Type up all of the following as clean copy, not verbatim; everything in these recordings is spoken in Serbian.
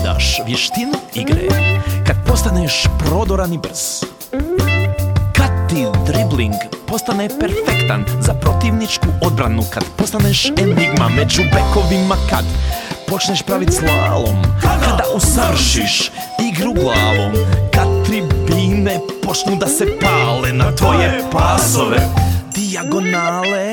savladaš vještinu igre, kad postaneš prodoran i brz, kad ti dribling postane perfektan za protivničku odbranu, kad postaneš enigma među bekovima, kad počneš pravit slalom, kada usavršiš igru glavom, kad tribine počnu da se pale na tvoje pasove dijagonale.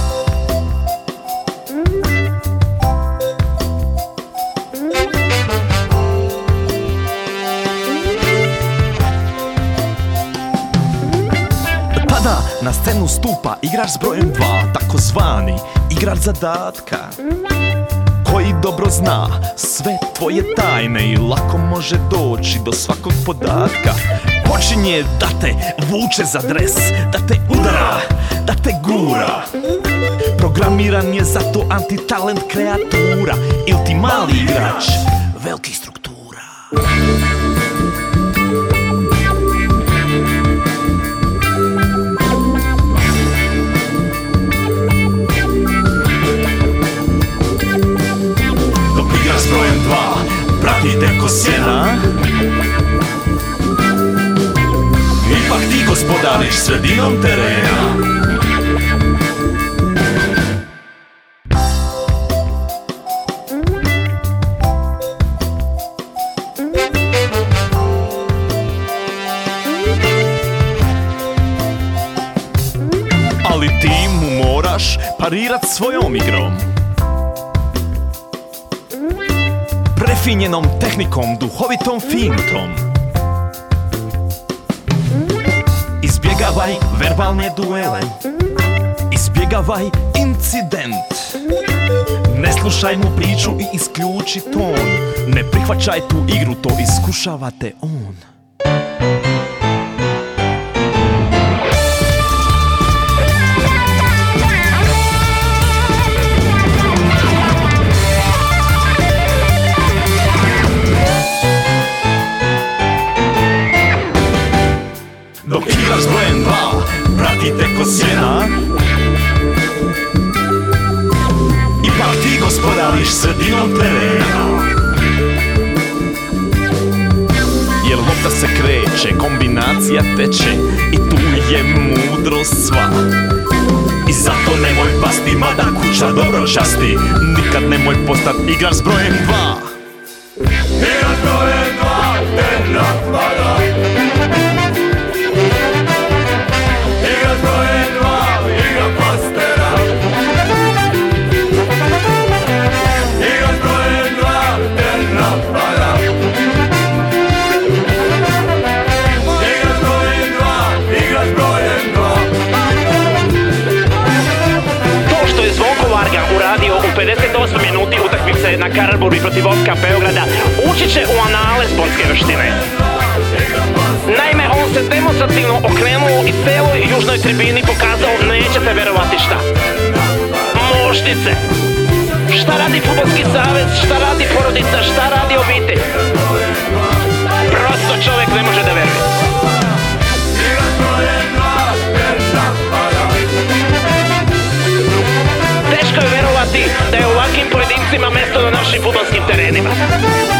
Tada na scenu stupa igrač s brojem 2, takozvani igrač zadatka, koji dobro zna sve tvoje tajne i lako može doći do svakog podatka. Počinje da te vuče za dres, da te udara, da te gura. Programiran je za to antitalent kreatura, ili ti mali igrač velikih struktura. S brojem 2 pratite ko sjena, ipak ti gospodariš sredinom terena. Ali ti mu moraš parirat svojom igrom, prefinjenom tehnikom, duhovitom finutom. Izbjegavaj verbalne duele, izbjegavaj incident. Ne slušaj mu priču i isključi ton, ne prihvaćaj tu igru, to iskušava te on. Dok igraš s brojem 2, pratite ko sjena, ipak ti gospodariš sredinom terena. Jer lopta se kreće, kombinacija teče i tu je mudrost sva. I zato nemoj pasti, mada kuća dobro časti, nikad nemoj postat igrač s brojem 2. Igrač s brojem 2 te napada. U 58 minuti utakmice na Karlsburgu protiv Oska Beograda ući će u anale sportske vještine. Naime, on se demonstrativno okrenuo i celoj južnoj tribini pokazao, nećete verovati šta. Moštice. Šta radi fudbalski savez, šta radi porodica, šta radi obitelj. Prosto čovjek ne može da veruje. Teško je verovati da je ovakvim pojedincima mesto na našim fudbalskim terenima.